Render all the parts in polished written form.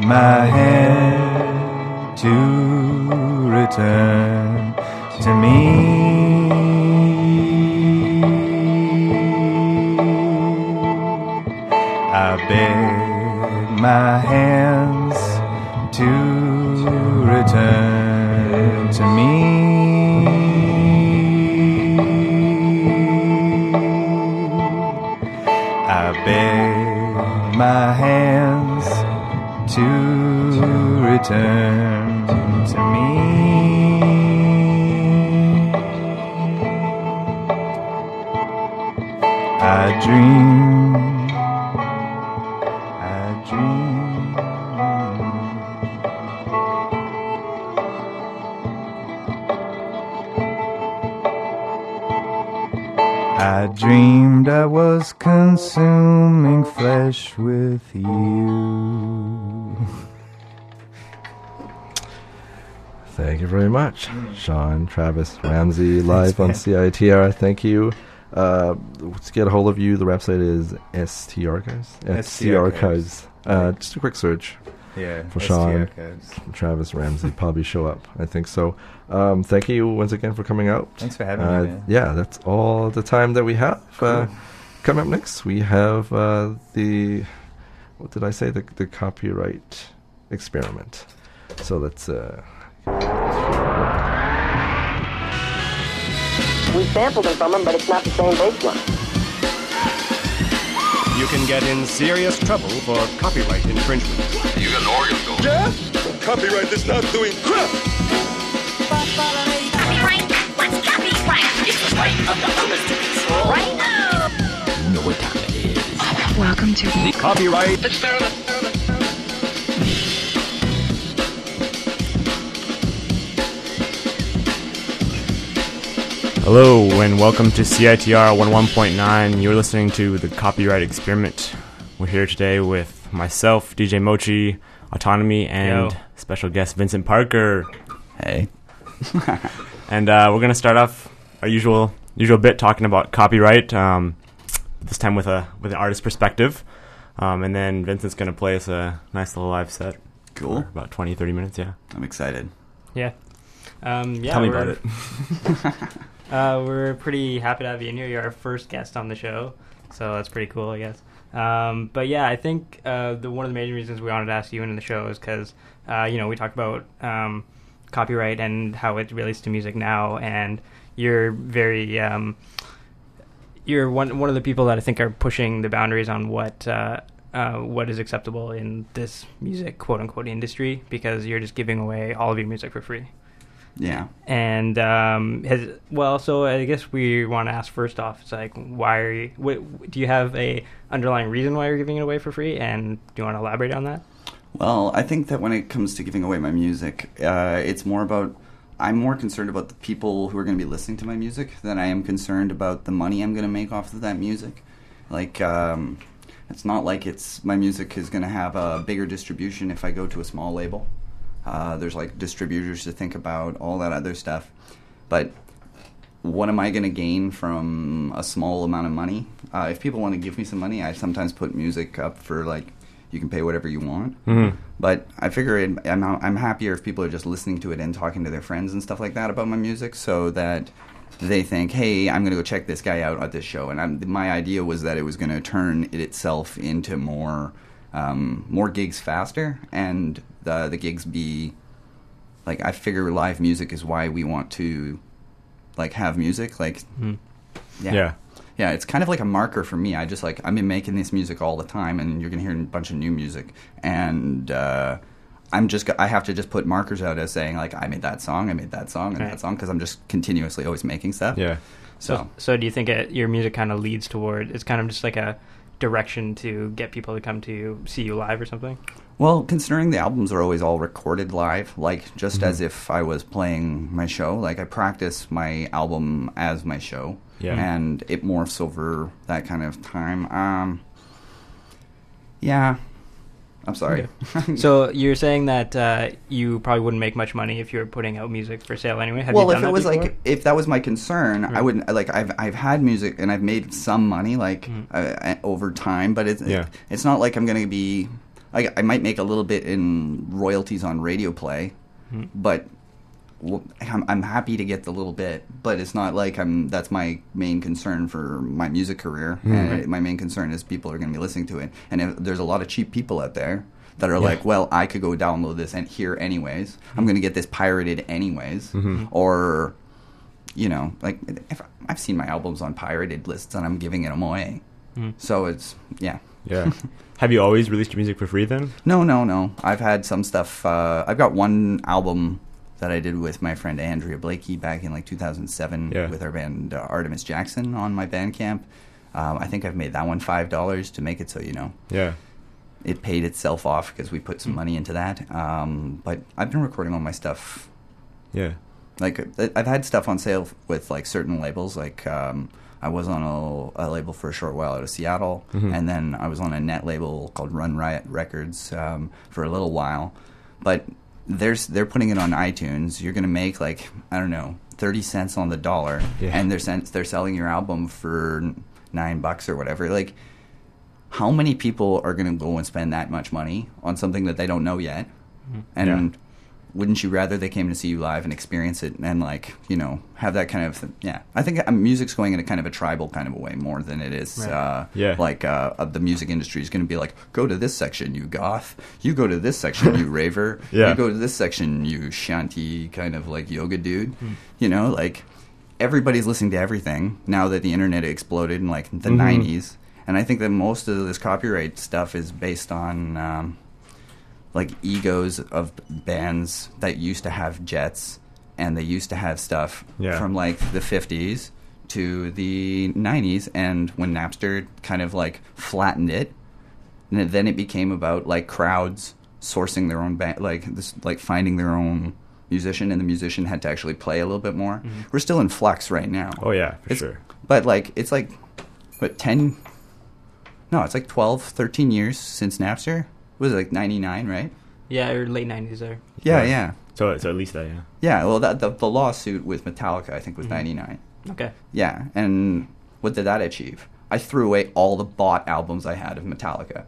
my hand to return to me. I beg my hands to return to me. I beg my hands to return to me. I dream, I dream. I dreamed I was consuming flesh with you. Thank you very much, Sean, Travis, Ramsey, live on CITR. Thank you. To get a hold of you, the website is ST Archives. ST Archives. Just a quick search for Sean, Travis, Ramsey. Probably show up. I think so. Thank you once again for coming out. Thanks for having me, man. Yeah, that's all the time that we have. Cool. Coming up next, we have what did I say? The copyright experiment. So let's... We sampled them from them, but it's not the same bass line. You can get in serious trouble for copyright infringement. You got an organ going. Yeah? Copyright is not doing crap. Copyright? What's copyright? It's the right of the owners to control. Right now. You know what time it is. Welcome to The copyright Experiment. Hello and welcome to CITR 11.9. You're listening to the Copyright Experiment. We're here today with myself, DJ Mochi, Autonomy, and special guest Vincent Parker. Hey. And we're gonna start off our usual bit talking about copyright. This time with an artist perspective, and then Vincent's gonna play us a nice little live set. Cool. For about 20-30 minutes. Yeah. I'm excited. Yeah. Tell me about it. We're pretty happy to have you in here. You're our first guest on the show, so that's pretty cool, I guess. But yeah, I think one of the main reasons we wanted to ask you in the show is because, we talk about copyright and how it relates to music now, and you're very, you're one of the people that I think are pushing the boundaries on what is acceptable in this music, quote unquote, industry, because you're just giving away all of your music for free. Yeah. And so I guess we want to ask first off, it's like, do you have a underlying reason why you're giving it away for free, and do you want to elaborate on that? Well, I think that when it comes to giving away my music, it's more about, I'm more concerned about the people who are going to be listening to my music than I am concerned about the money I'm going to make off of that music. Like, it's not like my music is going to have a bigger distribution if I go to a small label. There's like distributors to think about, all that other stuff. But what am I going to gain from a small amount of money? If people want to give me some money, I sometimes put music up for like, you can pay whatever you want. Mm-hmm. But I figure I'm happier if people are just listening to it and talking to their friends and stuff like that about my music, so that they think, hey, I'm going to go check this guy out at this show. And my idea was that it was going to turn it itself into more gigs faster, and the gigs be like, I figure live music is why we want to like have music, like yeah, it's kind of like a marker for me. I've been making this music all the time, and you're gonna hear a bunch of new music, and I have to just put markers out as saying like, I made that song, and that song, because I'm just continuously always making stuff. Yeah. So do you think your music kind of leads toward, it's kind of just like a direction to get people to come to see you live or something? Well, considering the albums are always all recorded live, like just as if I was playing my show, like I practice my album as my show, and it morphs over that kind of time. Yeah. I'm sorry. Okay. So you're saying that you probably wouldn't make much money if you were putting out music for sale anyway? Have you done that before? If that was my concern, I wouldn't, like, I've had music and I've made some money, like, over time, but it's not like I'm going to be, I might make a little bit in royalties on radio play, but I'm happy to get the little bit. But it's not like that's my main concern for my music career. And my main concern is people are going to be listening to it. And if there's a lot of cheap people out there that are like, well, I could go download this and hear anyways. I'm going to get this pirated anyways. Or, you know, like if I've seen my albums on pirated lists and I'm giving them away. So it's, yeah. Yeah. Have you always released your music for free then? No. I've had some stuff. I've got one album that I did with my friend Andrea Blakey back in like 2007 with our band Artemis Jackson on my Bandcamp. I think I've made that one $5 to make it so, you know. Yeah. It paid itself off because we put some money into that. But I've been recording all my stuff. Yeah. Like, I've had stuff on sale with like certain labels, like I was on a label for a short while out of Seattle, and then I was on a net label called Run Riot Records for a little while. But they're putting it on iTunes. You're going to make like, I don't know, 30 cents on the dollar, and they're selling your album for $9 or whatever. Like, how many people are going to go and spend that much money on something that they don't know yet? And wouldn't you rather they came to see you live and experience it and, like, you know, have that kind of I think music's going in a kind of a tribal kind of a way more than it is like the music industry is going to be like, go to this section, you goth, you go to this section, you raver, you go to this section, you shanty kind of like yoga dude. You know, like, everybody's listening to everything now that the internet exploded in like the 90s. And I think that most of this copyright stuff is based on like egos of bands that used to have jets, and they used to have stuff from like the 50s to the 90s, and when Napster kind of like flattened it, and then it became about like crowds sourcing their own band, like finding their own musician, and the musician had to actually play a little bit more. We're still in flux right now. Oh yeah, for sure. But like, it's like, what, 10... No, it's like 12, 13 years since Napster. Was it like 99, right? Yeah, or late 90s there. Yeah. So at least that, yeah. Yeah, well, the lawsuit with Metallica, I think, was 99. Okay. Yeah, and what did that achieve? I threw away all the bought albums I had of Metallica.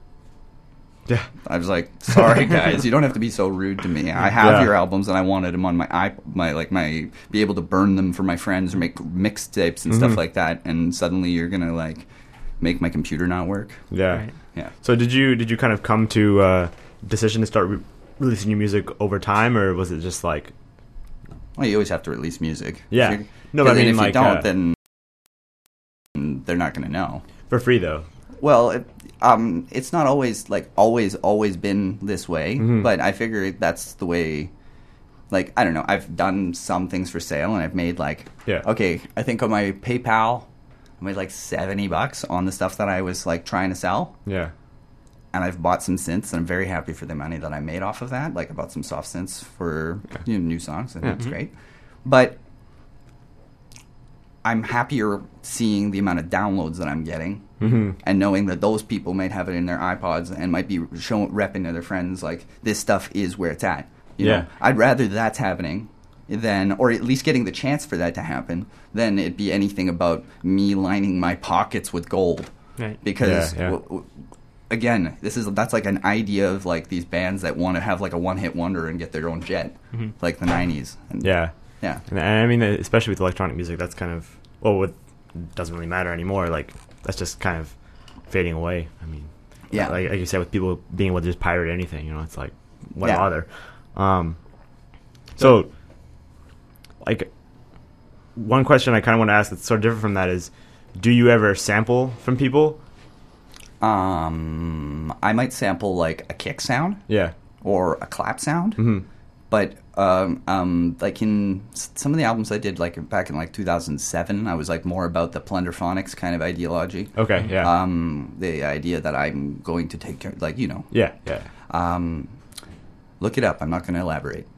Yeah. I was like, sorry, guys, you don't have to be so rude to me. I have your albums, and I wanted them on my be able to burn them for my friends or make mixtapes and stuff like that, and suddenly you're going to, like, make my computer not work. Yeah. Right. Yeah. So did you kind of come to decision to start releasing your music over time, or was it just like? Well, you always have to release music. Yeah. No, but I mean, if like, you don't, then they're not going to know. For free, though. Well, it's not always like always been this way, but I figure that's the way. Like, I don't know. I've done some things for sale, and I've made like, okay, I think on my PayPal, I made like $70 on the stuff that I was like trying to sell. Yeah. And I've bought some synths, and I'm very happy for the money that I made off of that. Like, I bought some soft synths for new songs, and it's great. But I'm happier seeing the amount of downloads that I'm getting, and knowing that those people might have it in their iPods and might be repping to their friends like, this stuff is where it's at. You know? I'd rather that's happening than, or at least getting the chance for that to happen, than it be anything about me lining my pockets with gold. Right. Because again, that's like an idea of like these bands that want to have like a one-hit wonder and get their own jet, like the 90s. And, yeah. And I mean, especially with electronic music, that's kind of, well, it doesn't really matter anymore. Like, that's just kind of fading away. I mean, like you said, with people being able to just pirate anything, you know, it's like, why bother? So, like, one question I kind of want to ask that's sort of different from that is, do you ever sample from people? I might sample like a kick sound, or a clap sound, but like in some of the albums I did like back in like 2007, I was like more about the Plunderphonics kind of ideology. Okay, the idea that I'm going to take care, like, you know, look it up. I'm not going to elaborate.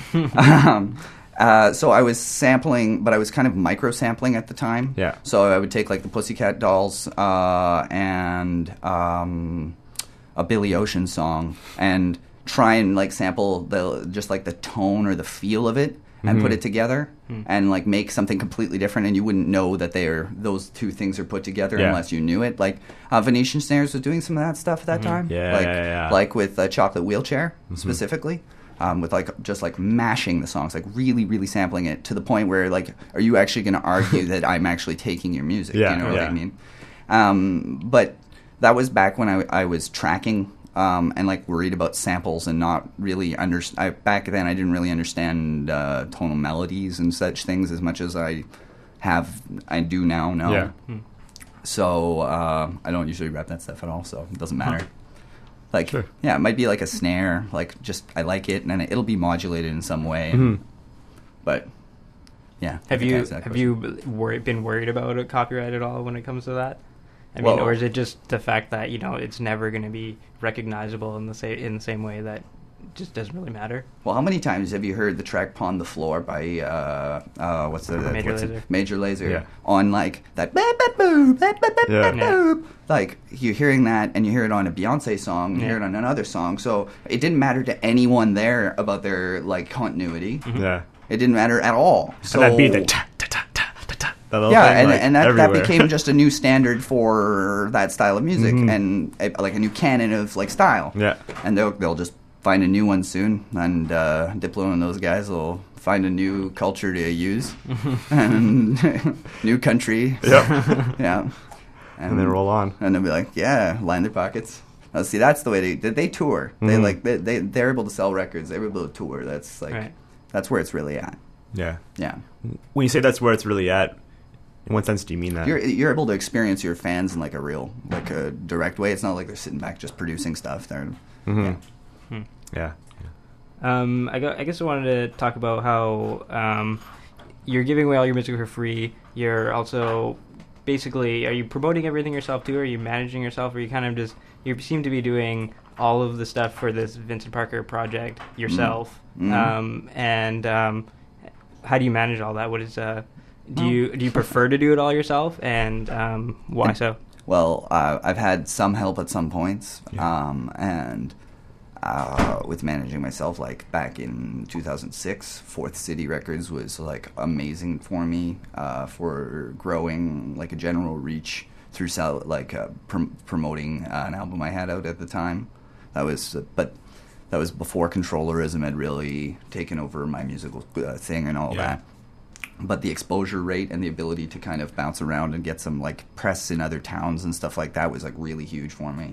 So I was sampling, but I was kind of micro-sampling at the time. Yeah. So I would take, like, the Pussycat Dolls and a Billy Ocean song and try and, like, sample just, like, the tone or the feel of it and put it together and like make something completely different, and you wouldn't know that those two things are put together unless you knew it. Like Venetian Snares was doing some of that stuff at that time. Like with Chocolate Wheelchair specifically. With like just like mashing the songs, like really, really sampling it to the point where like, are you actually going to argue that I'm actually taking your music? You know what I mean? But that was back when I was tracking and like worried about samples and not really back then I didn't really understand tonal melodies and such things as much as I do now. No. So I don't usually rep that stuff at all, so it doesn't matter. Like, it might be like a snare, like just I like it, and then it'll be modulated in some way. But have you been worried about a copyright at all when it comes to that? I mean, or is it just the fact that it's never going to be recognizable in the same way that just doesn't really matter? Well, how many times have you heard the track "Pawn the Floor" by Major Lazer on like that boop, like you're hearing that and you hear it on a Beyonce song, you hear it on another song, so it didn't matter to anyone there about their like continuity. It didn't matter at all. So and that beat, that became just a new standard for that style of music and like a new canon of like style. And they'll just find a new one soon, and Diplo and those guys will find a new culture to use and new country. And then roll on, and they'll be like, line their pockets. Now, see, that's the way they tour. They're able to sell records. They're able to tour. That's like that's where it's really at. When you say that's where it's really at, in what sense do you mean that? You're able to experience your fans in like a real, like a direct way. It's not like they're sitting back just producing stuff. They're I guess I wanted to talk about how you're giving away all your music for free. You're also basically, are you promoting everything yourself too? Are you managing yourself? Or are you kind of just, you seem to be doing all of the stuff for this Vincent Parker project yourself? And how do you manage all that? What is do you prefer to do it all yourself? And why so? Well, I've had some help at some points, and with managing myself, like back in 2006, Fourth City Records was like amazing for me for growing like a general reach through promoting an album I had out at the time. That was before controllerism had really taken over my musical thing and all that. But the exposure rate and the ability to kind of bounce around and get some like press in other towns and stuff like that was like really huge for me.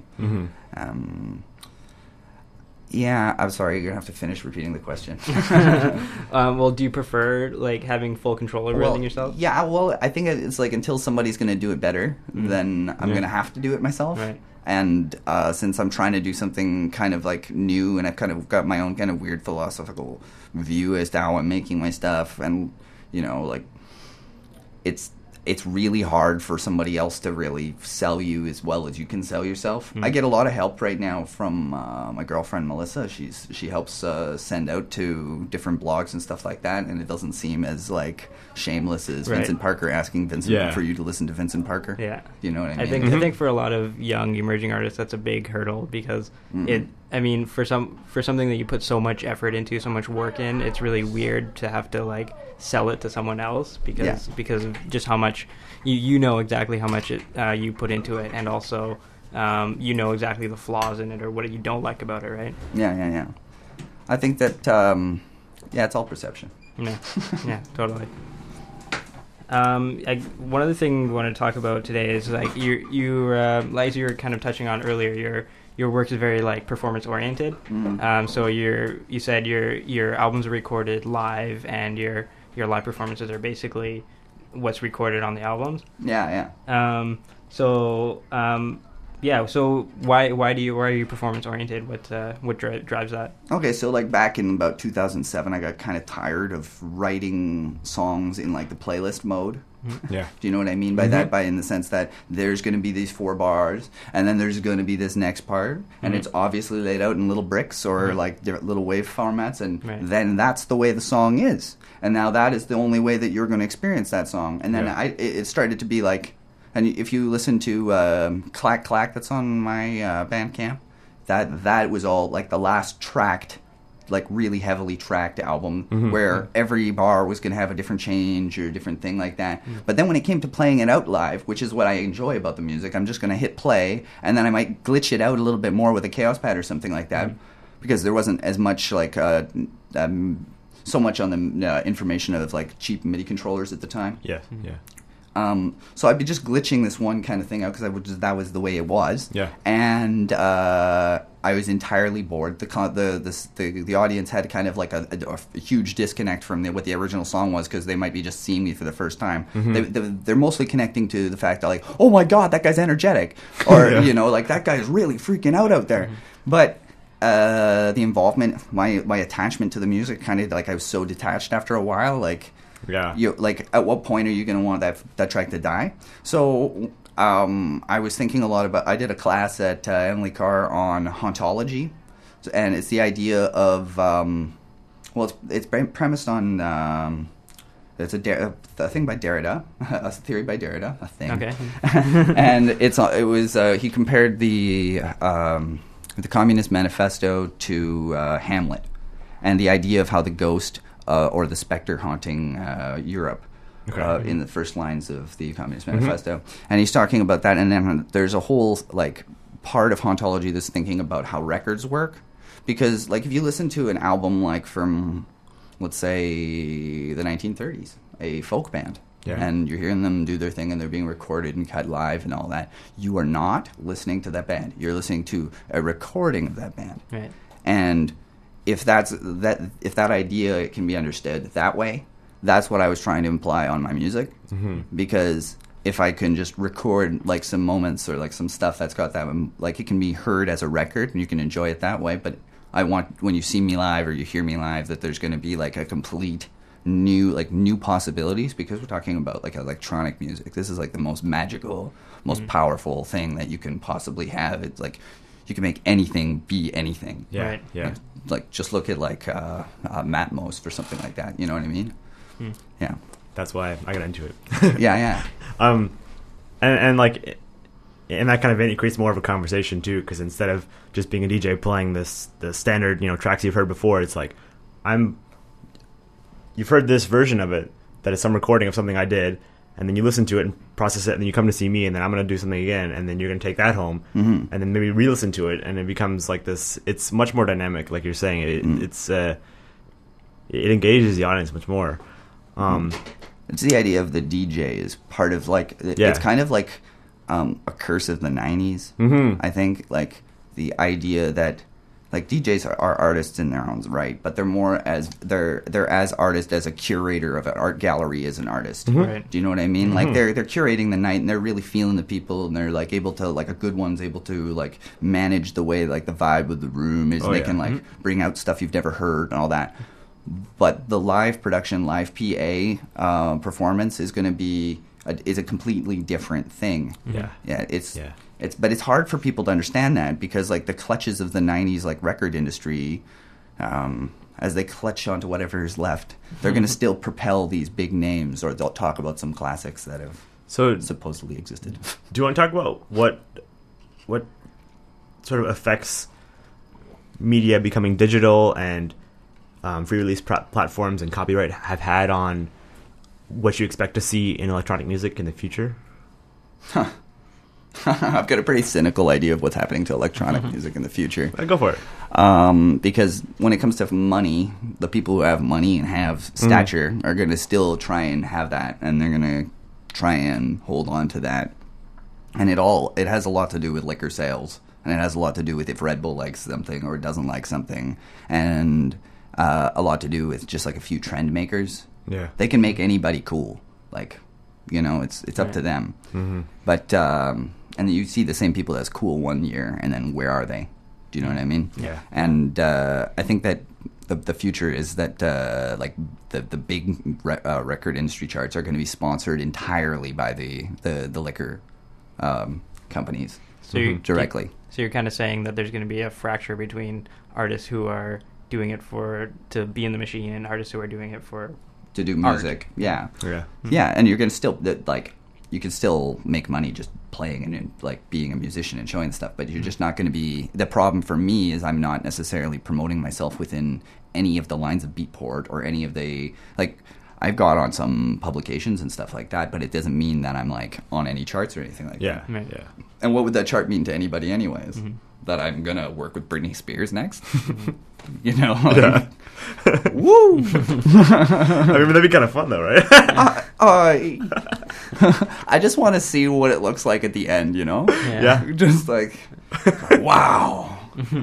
I'm sorry, you're gonna have to finish repeating the question. Well, do you prefer like having full control over everything yourself? Yeah, well, I think it's like until somebody's gonna do it better, then I'm gonna have to do it myself. Right. And since I'm trying to do something kind of like new, and I've kind of got my own kind of weird philosophical view as to how I'm making my stuff, and like it's really hard for somebody else to really sell you as well as you can sell yourself. I get a lot of help right now from my girlfriend Melissa. She helps send out to different blogs and stuff like that, and it doesn't seem as like shameless as Vincent Parker asking Vincent for you to listen to Vincent Parker. You know what I mean? I think for a lot of young emerging artists, that's a big hurdle because for something that you put so much effort into, so much work in, it's really weird to have to like sell it to someone else because of just how much you know exactly how much you put into it, and also you know exactly the flaws in it or what you don't like about it, right? Yeah. I think that it's all perception. Yeah, totally. One other thing we want to talk about today is like you as you were kind of touching on earlier, your work is very like performance oriented. So you said your albums are recorded live, and your live performances are basically what's recorded on the albums. So why are you performance oriented? What drives that? Okay, so like back in about 2007, I got kind of tired of writing songs in like the playlist mode. Do you know what I mean by that? By in the sense that there's going to be these 4 bars, and then there's going to be this next part, and it's obviously laid out in little bricks or like different little wave formats, and then that's the way the song is, and now that is the only way that you're going to experience that song. And then it started to be like, and if you listen to Clack Clack, that's on my Bandcamp, that was all like the last tracked like really heavily tracked album where every bar was going to have a different change or a different thing like that. But then when it came to playing it out live, which is what I enjoy about the music, I'm just going to hit play and then I might glitch it out a little bit more with a Chaos Pad or something like that, because there wasn't as much like so much on the information of like cheap MIDI controllers at the time. Yeah, yeah. So I'd be just glitching this one kind of thing out because that was the way it was. Yeah. And I was entirely bored. The audience had kind of like a huge disconnect from what the original song was because they might be just seeing me for the first time. They're mostly connecting to the fact that like, oh my God, that guy's energetic, or you know, like that guy's really freaking out there. But the involvement, my attachment to the music, kind of like I was so detached after a while, like. Yeah. Like, at what point are you going to want that track to die? So, I was thinking a lot about. I did a class at Emily Carr on hauntology, and it's the idea of. It's premised on. It's a thing by Derrida, a theory by Derrida, a thing. Okay. And he compared the Communist Manifesto to Hamlet, and the idea of how the ghost. Or the specter haunting Europe in the first lines of the Communist Manifesto. And he's talking about that, and then there's a whole like part of hauntology that's thinking about how records work. Because like if you listen to an album like from, let's say, the 1930s, a folk band, and you're hearing them do their thing and they're being recorded and cut live and all that, you are not listening to that band. You're listening to a recording of that band. Right. And if that idea can be understood that way, that's what I was trying to imply on my music. Because if I can just record like some moments or like some stuff that's got that, like it can be heard as a record and you can enjoy it that way. But I want when you see me live or you hear me live that there's going to be like a complete new possibilities, because we're talking about like electronic music. This is like the most magical, most powerful thing that you can possibly have. It's like you can make anything be anything. Yeah. Right. Yeah. Like just look at like Matmos or something like that. You know what I mean? Yeah. That's why I got into it. Yeah. And like in that kind of vein, it creates more of a conversation too, because instead of just being a DJ playing the standard tracks you've heard before, it's like you've heard this version of it that is some recording of something I did, and then you listen to it and process it, and then you come to see me, and then I'm going to do something again, and then you're going to take that home, and then maybe re-listen to it, and it becomes like this. It's much more dynamic, like you're saying. It engages the audience much more. It's the idea of the DJ is part of like it's kind of like a curse of the 90s. I think like the idea that like DJs are artists in their own right, but they're more as they're as artists as a curator of an art gallery is an artist. Right. Do you know what I mean? Like they're curating the night and they're really feeling the people, and they're like able to, like a good one's able to like manage the way like the vibe of the room is. They can like bring out stuff you've never heard and all that. But the live production, live PA performance is going to be is a completely different thing. But it's hard for people to understand that, because like the clutches of the 90s like record industry, as they clutch onto whatever is left, they're going to still propel these big names, or they'll talk about some classics that have supposedly existed. Do you want to talk about what sort of affects media becoming digital and free release platforms and copyright have had on what you expect to see in electronic music in the future? I've got a pretty cynical idea of what's happening to electronic music in the future. Go for it. Because when it comes to money, the people who have money and have stature are going to still try and have that, and they're going to try and hold on to that. And it has a lot to do with liquor sales, and it has a lot to do with if Red Bull likes something or doesn't like something, and a lot to do with just like a few trend makers. Yeah, they can make anybody cool. Like, it's up to them. But and you see the same people that's cool one year, and then where are they? Do you know what I mean? Yeah. And I think that the future is that like the big record industry charts are going to be sponsored entirely by the liquor companies directly. So you're kind of saying that there's going to be a fracture between artists who are doing it to be in the machine and artists who are doing it to do music. Art. Yeah, and you're going to still like. you can still make money just playing and like being a musician and showing stuff, but you're just not going to be. The problem for me is I'm not necessarily promoting myself within any of the lines of Beatport or any of the like. I've got on some publications and stuff like that, but it doesn't mean that I'm like on any charts or anything like that. Yeah, yeah. And what would that chart mean to anybody, anyways? That I'm gonna work with Britney Spears next? You know? Like, woo! I mean, that'd be kind of fun, though, right? I just want to see what it looks like at the end. You know? Yeah. Just like, wow.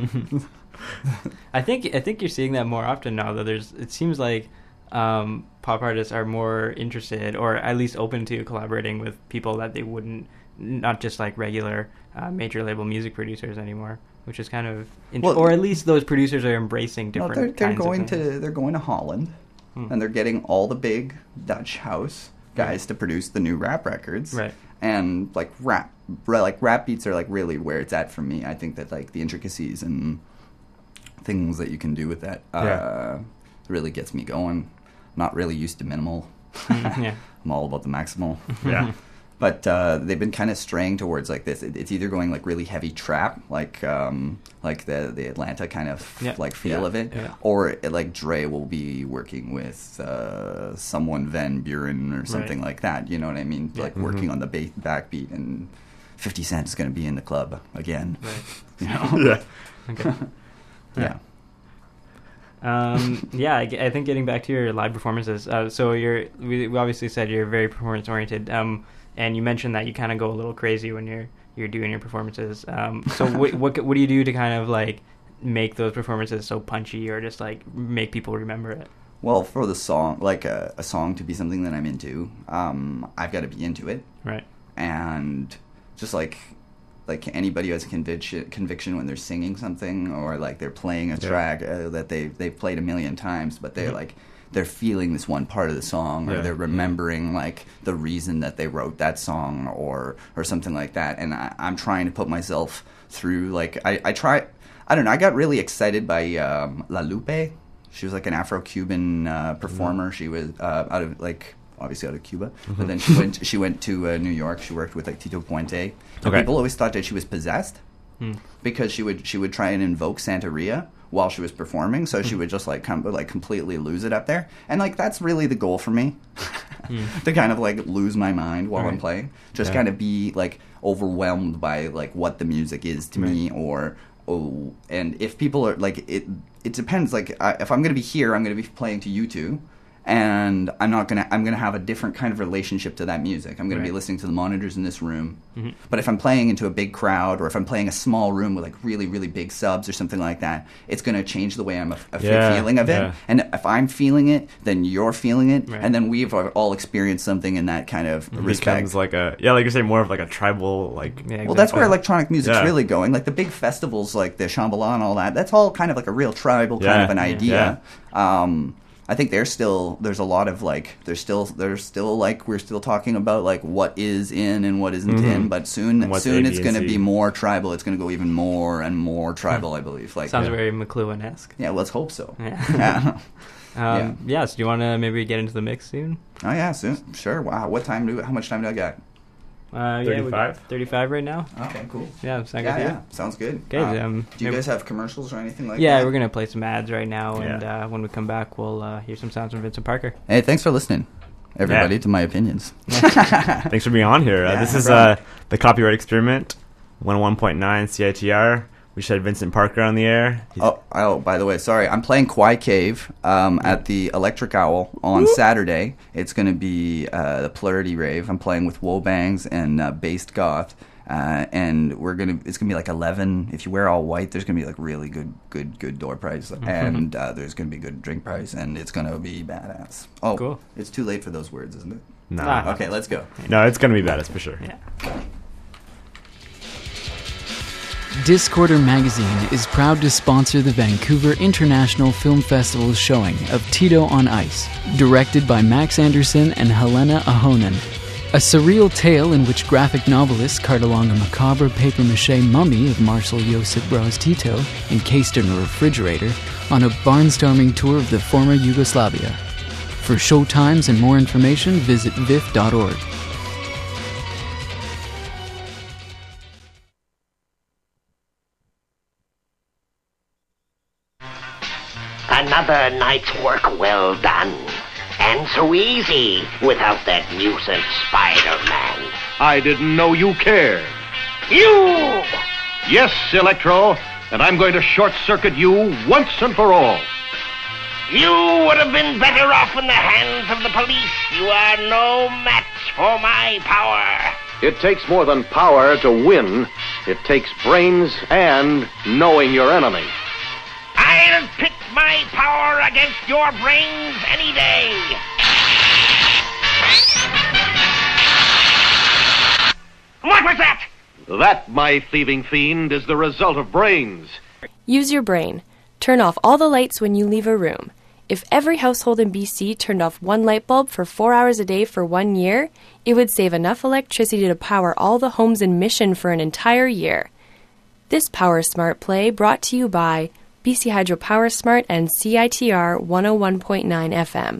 I think you're seeing that more often now. Though it seems like pop artists are more interested, or at least open to collaborating with people that they wouldn't, not just like regular major label music producers anymore, which is kind of or at least those producers are embracing different. They're going to Holland, and they're getting all the big Dutch house guys to produce the new rap records, right? And like rap beats are like really where it's at for me. I think that like the intricacies and things that you can do with that really gets me going. Not really used to minimal. Yeah. I'm all about the maximal. Yeah. But they've been kind of straying towards like this. It's either going like really heavy trap, like the Atlanta kind of like feel of it, or like Dre will be working with someone Van Buren or something like that. You know what I mean? Like working on the backbeat, and 50 Cent is going to be in the club again. Right. You know? Okay. Yeah. I think getting back to your live performances. So we obviously said you're very performance oriented. And you mentioned that you kind of go a little crazy when you're doing your performances. So what do you do to kind of like make those performances so punchy, or just like make people remember it? Well, for the song, like a song to be something that I'm into, I've got to be into it, right? And just like anybody who has a conviction when they're singing something, or like they're playing a track that they've played a million times, but they're like they're feeling this one part of the song, or they're remembering like the reason that they wrote that song, or something like that. And I'm trying to put myself through like I don't know. I got really excited by La Lupe. She was like an Afro-Cuban performer. She was obviously out of Cuba, but then she went to New York. She worked with like Tito Puente. Okay. People always thought that she was possessed because she would try and invoke Santeria while she was performing. So she would just like completely lose it up there, and like that's really the goal for me, to kind of like lose my mind while I'm playing. Just kind of be like overwhelmed by like what the music is to me, and if people are like it depends. Like if I'm gonna be here, I'm gonna be playing to you two. And I'm gonna have a different kind of relationship to that music. I'm gonna be listening to the monitors in this room. But if I'm playing into a big crowd, or if I'm playing a small room with like really, really big subs or something like that, it's gonna change the way I'm feeling of it. And if I'm feeling it, then you're feeling it, and then we've all experienced something in that kind of respect. Becomes like like you're saying, more of like a tribal like. Yeah, well, that's where electronic music's really going. Like the big festivals, like the Shambhala and all that. That's all kind of like a real tribal kind of an idea. I think there's a lot of like there's still like we're still talking about like what is in and what isn't in, but soon it's going to be more tribal. It's going to go even more and more tribal, I believe. Like sounds very McLuhan-esque. Yeah, let's hope so. Yeah. So do you want to maybe get into the mix soon? Oh yeah, soon. Sure. Wow. How much time do I got? 35? 35 right now. Okay, cool. Yeah, sounds good. Okay, do you guys have commercials or anything like that? Yeah, we're going to play some ads right now, and when we come back, we'll hear some sounds from Vincent Parker. Hey, thanks for listening, everybody, to my opinions. Thanks for being on here. This is the Copyright Experiment, 101.9 CITR. We just had Vincent Parker on the air. Oh, by the way, sorry. I'm playing Kwai Cave at the Electric Owl on Saturday. It's going to be the Polarity Rave. I'm playing with Wobangs and Based Goth. And it's going to be like 11. If you wear all white, there's going to be like really good door price. And there's going to be good drink price. And it's going to be badass. Oh, cool. It's too late for those words, isn't it? No. Okay, let's go. No, it's going to be badass for sure. Yeah. Discorder Magazine is proud to sponsor the Vancouver International Film Festival's showing of Tito on Ice, directed by Max Anderson and Helena Ahonen. A surreal tale in which graphic novelists cart along a macabre papier-mâché mummy of Marcel Josip Broz Tito, encased in a refrigerator, on a barnstorming tour of the former Yugoslavia. For showtimes and more information, visit vif.org. Another night's work well done. And so easy without that nuisance Spider-Man. I didn't know you cared. You! Yes, Electro, and I'm going to short-circuit you once and for all. You would have been better off in the hands of the police. You are no match for my power. It takes more than power to win. It takes brains and knowing your enemy. I'll pit my power against your brains any day. What was that? That, my thieving fiend, is the result of brains. Use your brain. Turn off all the lights when you leave a room. If every household in BC turned off one light bulb for 4 hours a day for 1 year, it would save enough electricity to power all the homes in Mission for an entire year. This Power Smart play brought to you by BC Hydro Power Smart and CITR 101.9 FM.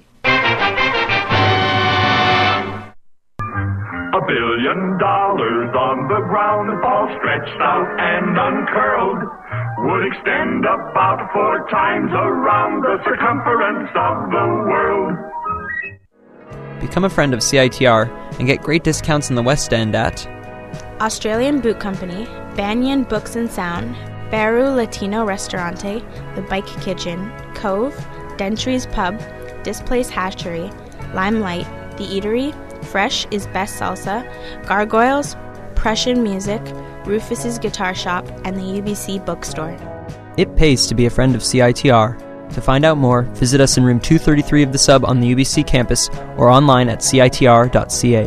$1 billion on the ground, all stretched out and uncurled, would extend about 4 times around the circumference of the world. Become a friend of CITR and get great discounts in the West End at Australian Boot Company, Banyan Books and Sound, Baru Latino Restaurante, The Bike Kitchen, Cove, Dentry's Pub, Displace Hatchery, Limelight, The Eatery, Fresh is Best Salsa, Gargoyles, Prussian Music, Rufus's Guitar Shop, and the UBC Bookstore. It pays to be a friend of CITR. To find out more, visit us in room 233 of the Sub on the UBC campus or online at citr.ca.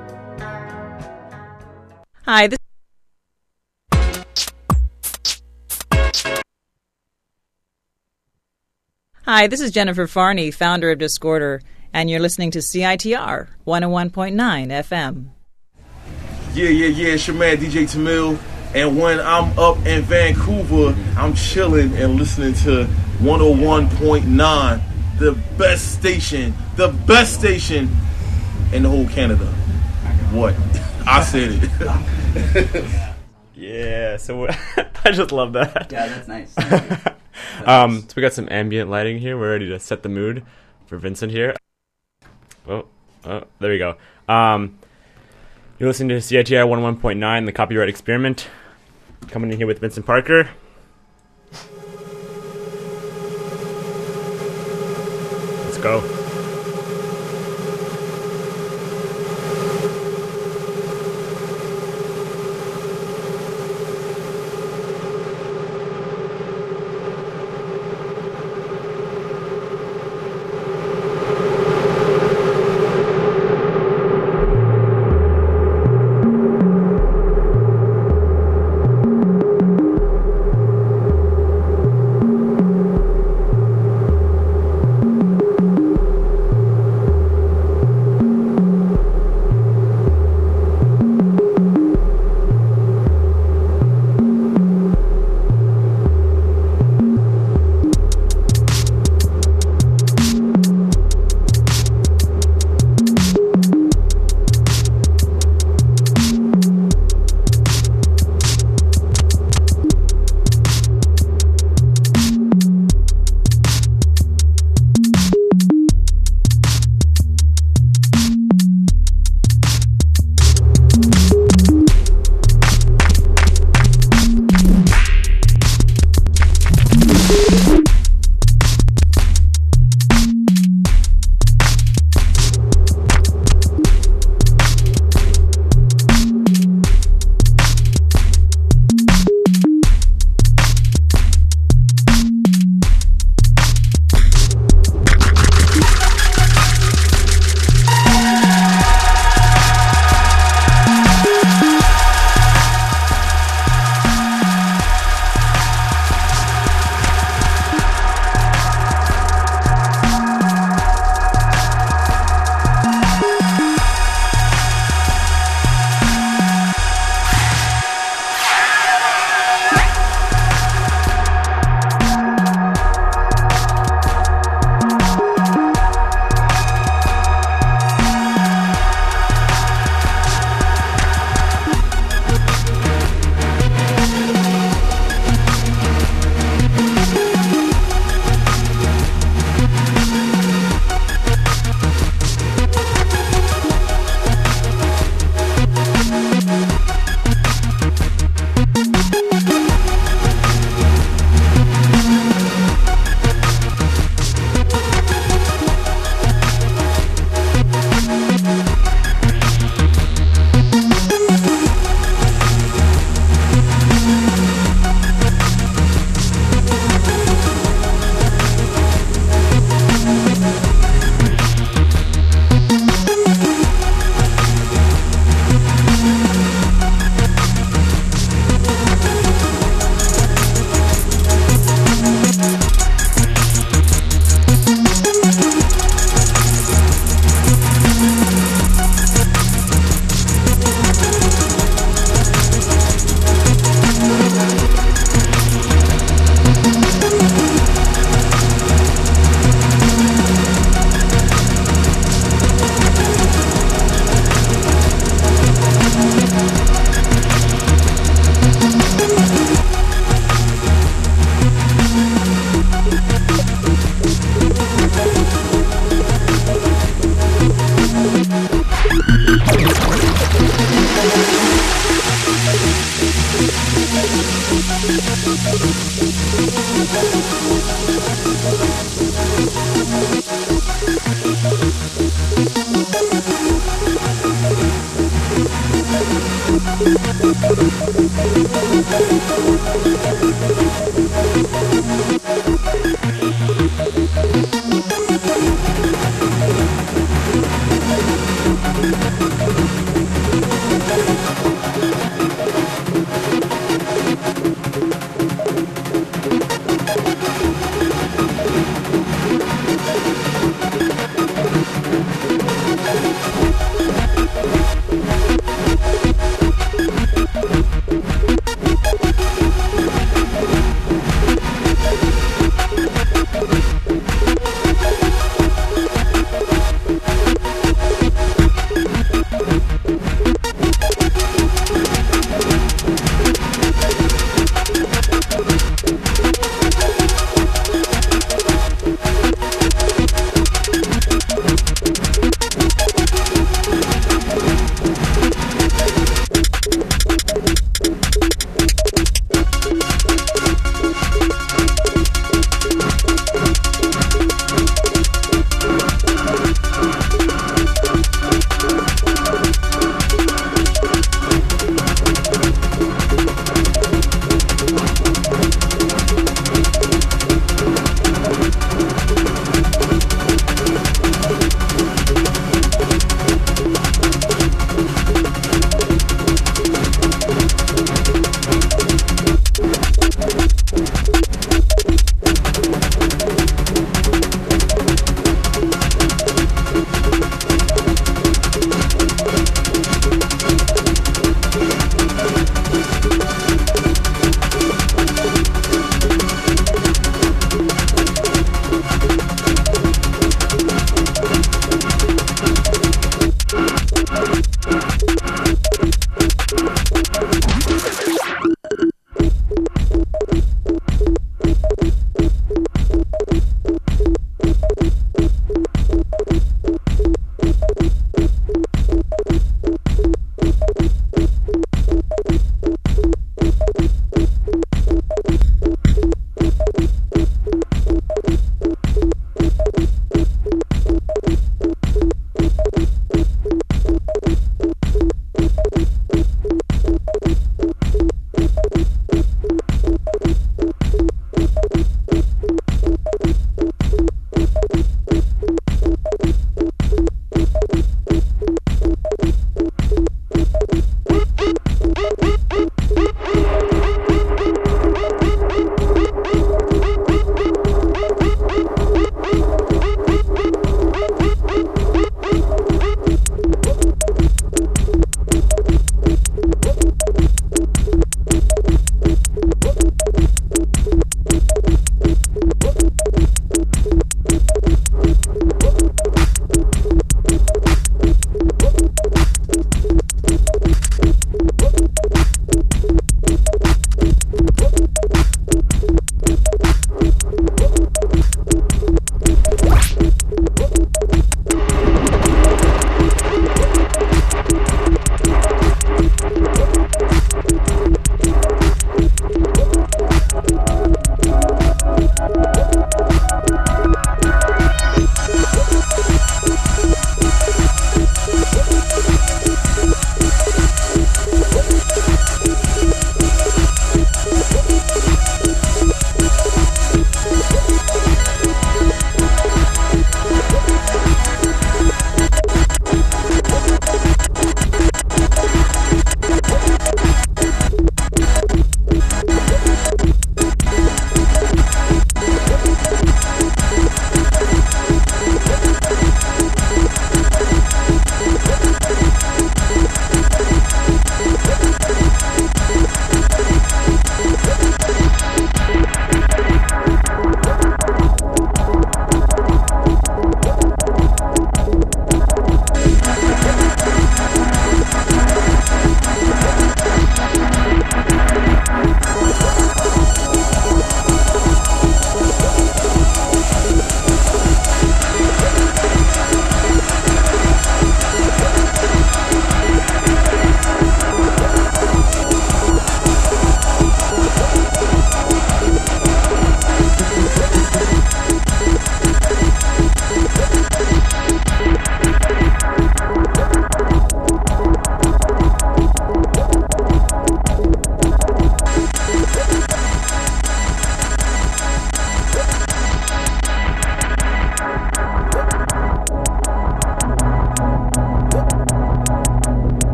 Hi, this is Jennifer Farney, founder of Discorder, and you're listening to CITR 101.9 FM. Yeah, it's your man DJ Tamil, and when I'm up in Vancouver, I'm chilling and listening to 101.9, the best station in the whole Canada. What? I said it. Yeah, so I just love that. Yeah, that's nice. So we got some ambient lighting here. We're ready to set the mood for Vincent here. Oh, there we go. You're listening to CITR 101.9, the Copyright Experiment. Coming in here with Vincent Parker. Let's go.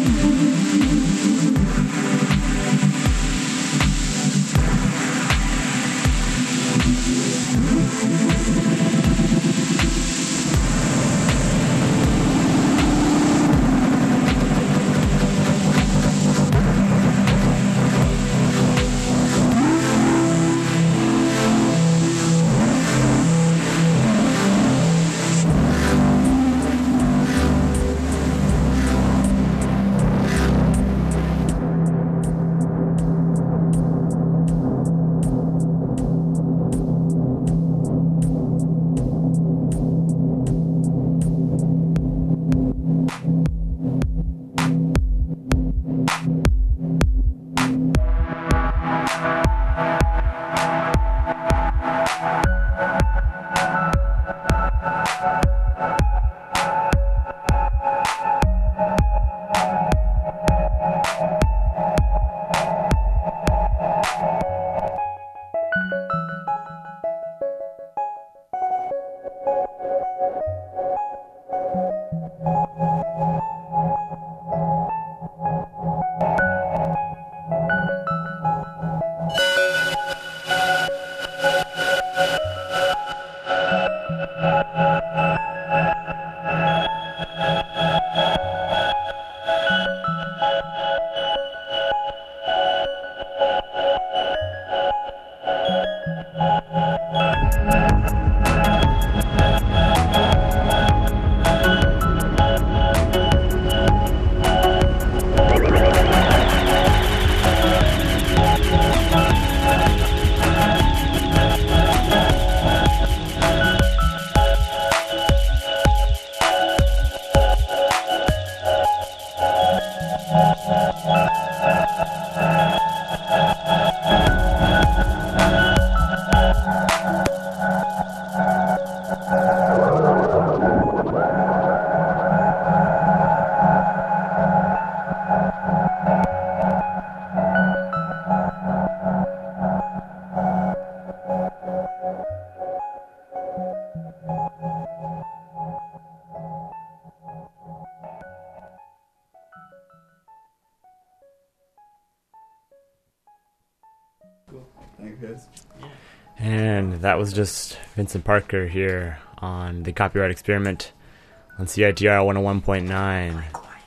And that was just Vincent Parker here on the Copyright Experiment on CITR 101.9.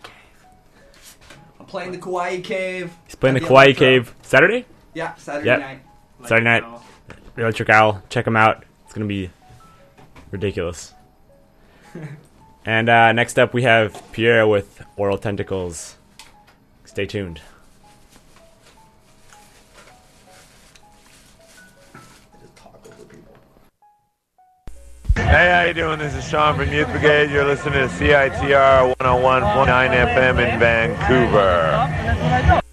I'm playing the Kauai Cave. He's playing the Kauai Cave Saturday? Yeah, Saturday night. Saturday night. Electric Owl. Check him out. It's going to be ridiculous. And next up we have Pierre with Oral Tentacles. Stay tuned. Hey, how you doing? This is Sean from Youth Brigade. You're listening to CITR 101.9 FM in Vancouver.